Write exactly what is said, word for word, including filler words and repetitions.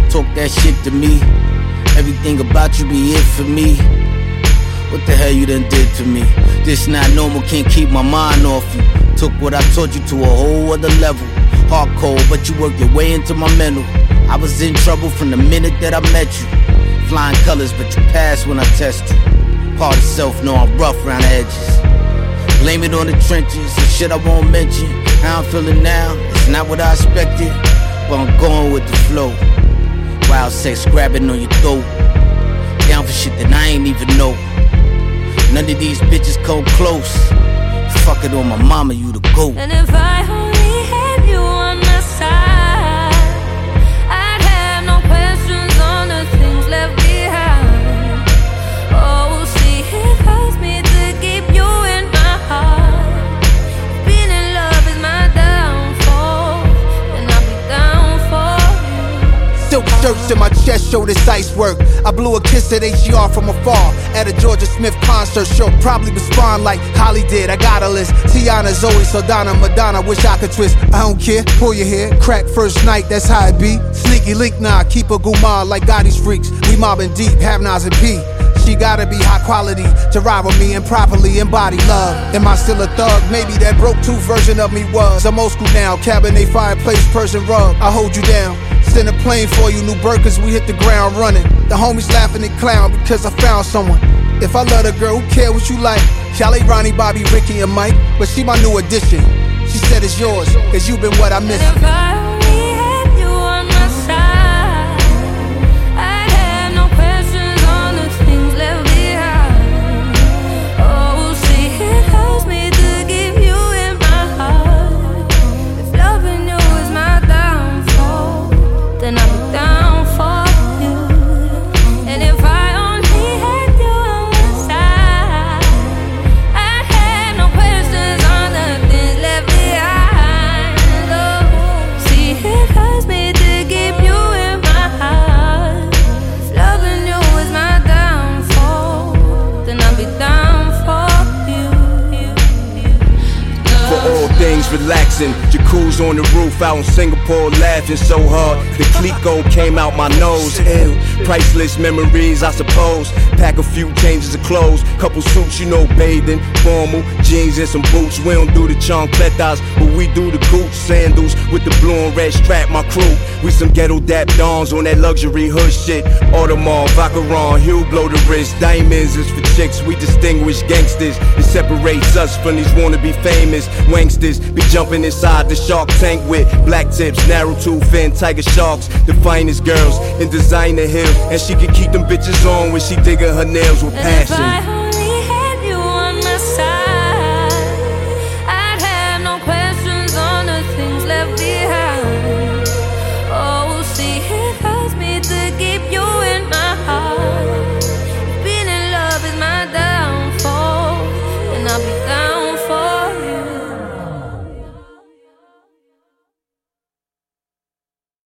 talk that shit to me. Everything about you be it for me. What the hell you done did to me? This not normal, can't keep my mind off you. Took what I taught you to a whole other level. Hardcore, but you worked your way into my mental. I was in trouble from the minute that I met you. Flying colors, but you passed when I test you. Part of self, know I'm rough around the edges. Blame it on the trenches, and shit I won't mention. How I'm feeling now, it's not what I expected, but I'm going with the flow. Wild sex grabbing on your throat. Down for shit that I ain't even know. None of these bitches come close. Fuck it on my mama, you the GOAT. And if I only had you on my side, I'd have no questions on the things left behind. Oh, see, it hurts me to keep you in my heart. Being in love is my downfall, and I'll be down for you. Silk shirts in my chest show this ice work. I blew a kiss at H E R from afar at a Georgia Smith concert show. Probably respond like Holly did. I got a list. Tiana, Zoe, Saldana, Madonna. Wish I could twist. I don't care. Pull your hair. Crack first night. That's how it be. Sneaky link, nah. Keep a gumar like Gotti's freaks. We mobbing deep. Have Nas and P. She gotta be high quality to rival me and properly embody love. Am I still a thug? Maybe that broke tooth version of me was. I'm old school now. Cabernet fireplace, Persian rug. I hold you down. Send a plane for you, new Burkers, we hit the ground running. The homies laughing and clown because I found someone. If I love a girl, who care what you like? Callie, Ronnie, Bobby, Ricky, and Mike, but she my new addition. She said it's yours, cause you been what I miss. And if I only had you on my side, I'd have no questions on the things left behind. Oh, see, it hurts me to keep you in my heart. If loving you is my downfall, then I'll be down for you. And if I only had you on my side, I'd have no questions on the things left behind. Oh, see, it hurts me to keep you in my heart. If loving you is my downfall, then I'll be down for you. For all things relaxing, Jacuzzi on the roof out in Singapore, laughing so hard the Clico came out my nose. Ew, priceless memories, I suppose. Pack a few changes of clothes, couple suits, you know, bathing, formal jeans and some boots. We don't do the chancletas, but we do the gooch sandals with the blue and red strap. My crew, we some ghetto dap dons on that luxury hood shit. Audemars, Vacheron, Hugh blow the wrist. Diamonds is for chicks, we distinguish gangsters. It separates us from these wannabe famous wanksters. Be jumping inside the Shark Tank with black tips, narrow tooth and tiger sharks. The finest girls in designer hill, and she can keep them bitches on when she digging her nails with passion.